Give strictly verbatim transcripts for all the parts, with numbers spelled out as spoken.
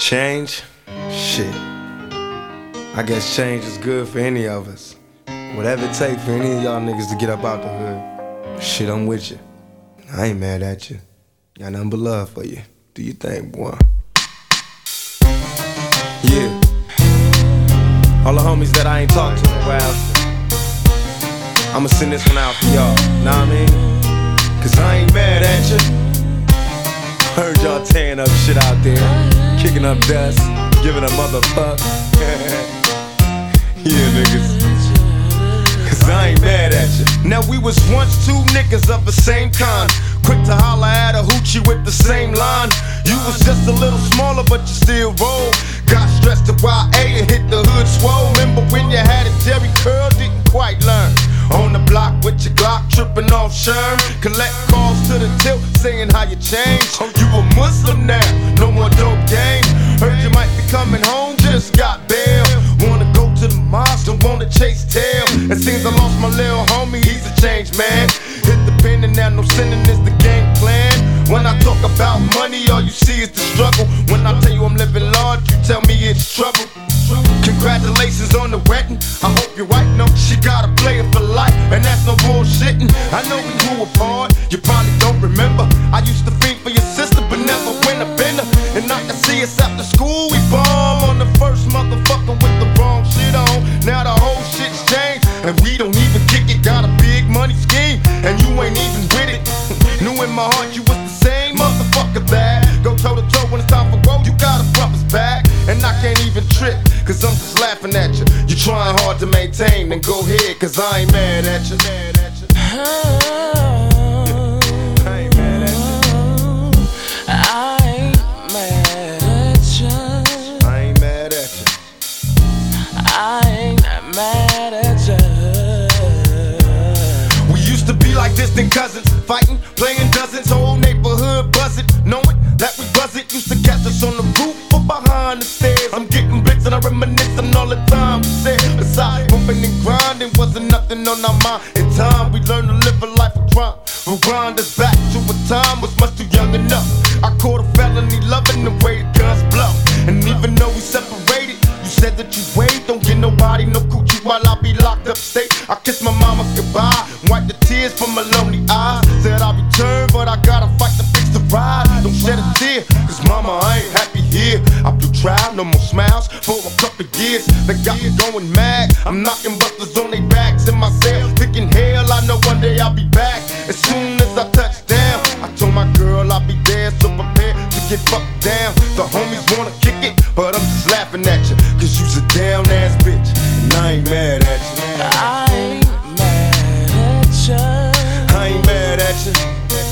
Change? Shit. I guess change is good for any of us. Whatever it takes for any of y'all niggas to get up out the hood. Shit, I'm with you. I ain't mad at you. Got nothing but love for you. Do you think, boy? Yeah. All the homies that I ain't talked to in a while, I'ma send this one out for y'all. Know what I mean? Cause I ain't mad at you. Heard y'all tearing up shit out there, kicking up dust, giving a motherfuck. Yeah, niggas. Cause I ain't mad at you. Now we was once two niggas of the same kind, quick to holler at a hoochie with the same line. You was just a little smaller, but you still roll. Got stressed to Y A and hit the hood swole. Remember when you had a Jerry curl, didn't quite learn. On the block with your Glock, tripping off Sherm. Collect calls to the tilt, saying how you changed. Oh, you a Muslim now, no more dope game. Heard you might be coming home, just got bail. Wanna go to the mosque, don't wanna chase tail. It seems I lost my little homie, he's a changed man. Hit the pen and now no sinning is the game plan. When I talk about money, all you see is the struggle. When I tell you I'm living large, you tell me it's trouble. Congratulations on the wedding, I hope your wife knows she got a player for life, and that's no bullshitting. I know we grew apart, you probably don't remember. I used to fiend for your sister, but never win a bender. And I can see us after school, we bomb on the first motherfucker with the wrong shit on. Now the whole shit's changed, and we don't even kick it. Got a big money scheme, and you ain't even with it. Knew in my heart you was the same motherfucker that go toe to toe when it's time for growth. You gotta front us back, and I can't even trip, cause I'm just laughing at you. You trying hard to maintain, then go ahead, cause I ain't mad at you. Mad at you. I ain't mad at you. I ain't mad at you. I ain't mad at you. I ain't mad at you. We used to be like distant cousins, fighting, playing dozens, whole neighborhood buzzing, knowing that we buzz it. Used to catch us on the roof or behind the stairs. I'm getting blitz and I reminiscing all the time we said. Besides bumping and grinding, wasn't nothing on our mind. In time we learned to live a life of crime. We'll grind us back to a time was much too young enough. I caught a felony loving the way the guns blow. And even though we separated, you said that you wait, don't get nobody no coochie while I be locked up state. I kiss my mama goodbye, wipe the tears from my lonely eyes. Said I'll return, but I gotta fight to fix the ride. Don't shed a tear, cause mama, I ain't happy here. I blew trial, no more smiles for a couple years. They got me going mad, I'm knocking busters on their backs in my cell, thinking hell, I know one day I'll be back. As soon as I touch down, I told my girl I'll be there, so prepared to get fucked down. The homies wanna kick it, but I'm just laughing at you, cause you's a down ass bitch, and I ain't mad at you. I ain't mad at you. I ain't mad at you.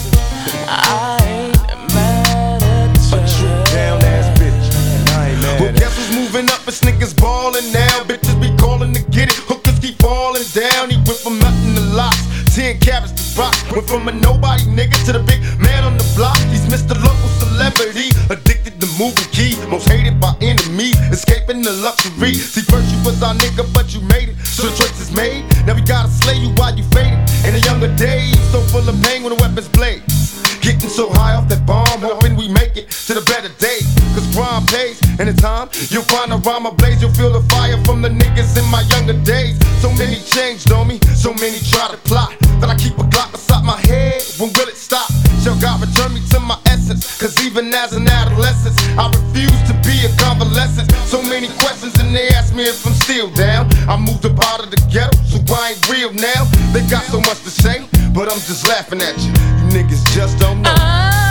I ain't mad at you. But you a down ass bitch, and I ain't mad. Well, guess who's moving up? It's niggas ballin' now. Bitches be calling to get it. Hookers keep falling down. He went from nothing to lots, ten carats to rock. Went from a nobody nigga to the big man on the block. He's Mister Local Celebrity, addicted to moving keys, most hated by enemies, escaping the luxury. See, first you was our nigga, but you made it, so the choice is made. Now we gotta slay you while you faded. In the younger days, so full of pain when the weapons blaze. Getting so high off that bomb, hoping we make it to the better days. Cause crime pays, and in time, you'll find a rhyme ablaze. You'll feel the fire from the niggas in my younger days. So many changed on me, so many try to plot, that I keep a Glock beside my head. When will it stop? Shall God return me to my essence? Cause even as an adolescent, I refuse to be a convalescent. So many questions and they ask me if I'm still down. I moved up out of the ghetto, so I ain't real now. They got so much to say, but I'm just laughing at you. You niggas just don't know.